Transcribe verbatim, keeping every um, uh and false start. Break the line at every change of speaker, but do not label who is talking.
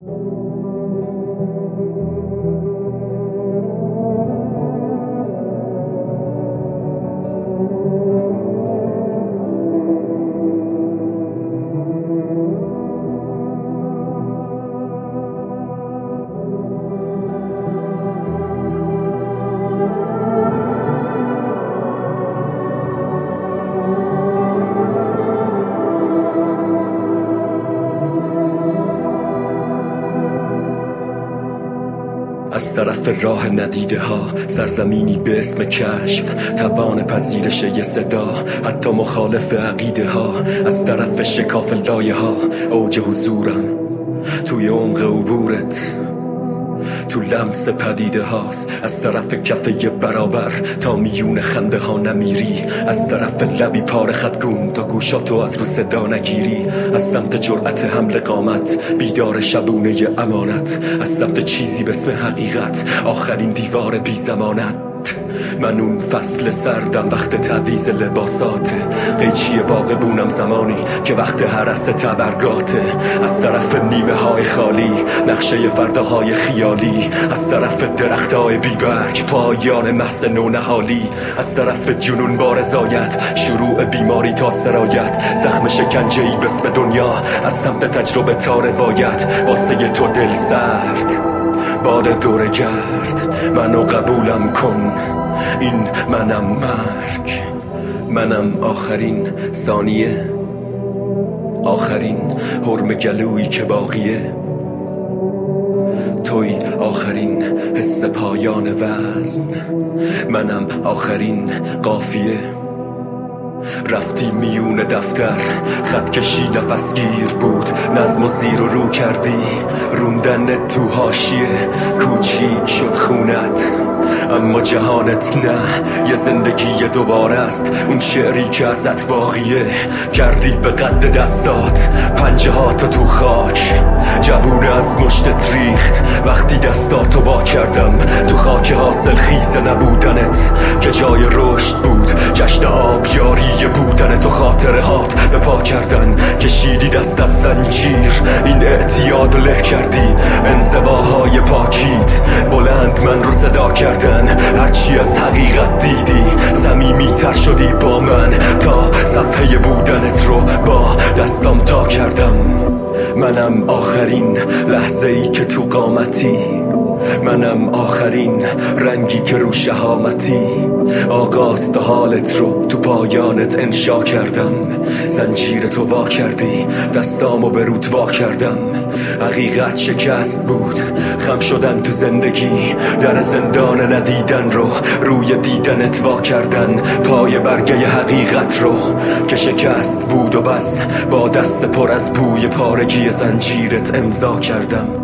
از طرف راه ندیده ها، سرزمینی به اسم کشف، توان پذیرش یه صدا حتی مخالف عقیده ها. از طرف شکاف لایه ها، اوج حضورم توی عمق عبورت، تو لمس پدیده هاست. از طرف کفه برابر تا میون خنده ها نمیری، از طرف لبی پار خطگون تا گوشاتو از رو صدا نگیری. از سمت جرأت حمل قامت، بیدار شبونه امانت، از سمت چیزی به اسم حقیقت، آخرین دیوار بی زمانت. من اون فصل سردم وقت تعویض لباساته، قیچی باغبونم زمانی که وقت هرس تبرگاته. از طرف نیمه های خالی، نقشه فرداهای خیالی، از طرف درخت های بیبرگ، پایان محض نونهالی. از طرف جنون با رضایت، شروع بیماری تا سرایت، زخم شکنجه‌ای به اسم دنیا، از سمت تجربه تا روایت. واسه تو دل سرد، باد دور گرد، منو قبولم کن، این منم مرگ، منم آخرین ثانیه، آخرین حرم گلویی که باقیه. توی آخرین حس پایان وزن، منم آخرین قافیه. رفتی میون دفتر، خط کشی نفسگیر بود، نظم و زیر و رو کردی، روندن تو حاشیه، کوچیک شد خونت اما جهانت نه. یه زندگی دوباره است، اون شعری که ازت باقیه. کردی به قد دستات، پنجه هاتو تو خاک، جوونه از مشتت ریخت وقتی دستاتو وا کردم. تو خاک حاصل خیز نبودنت که جای رشد بود، جشن آبیاری بودنت و خاطره هات به پا کردن. کشیدی دست از زنجیر، این اعتیاد له کردی، انزواهای پاکیت بلند من رو صدا کردن. هرچی از حقیقت دیدی، صمیمی تر شدی با من، تا صفحه بودنت رو با دستام تا کردم. منم آخرین لحظه ای که تو قامتی، منم آخرین رنگی که رو شهامتی. آغاز تا حالت رو تو پایانت انشا کردم، زنجیر تو وا کردی، دستامو به رود وا کردم. حقیقت شکست بود، خم شدن تو زندگی، در زندان ندیدن رو روی دیدنت وا کردن. پای برگه حقیقت رو که شکست بود و بس، با دست پر از بوی پارگی زنجیرت امضا کردم.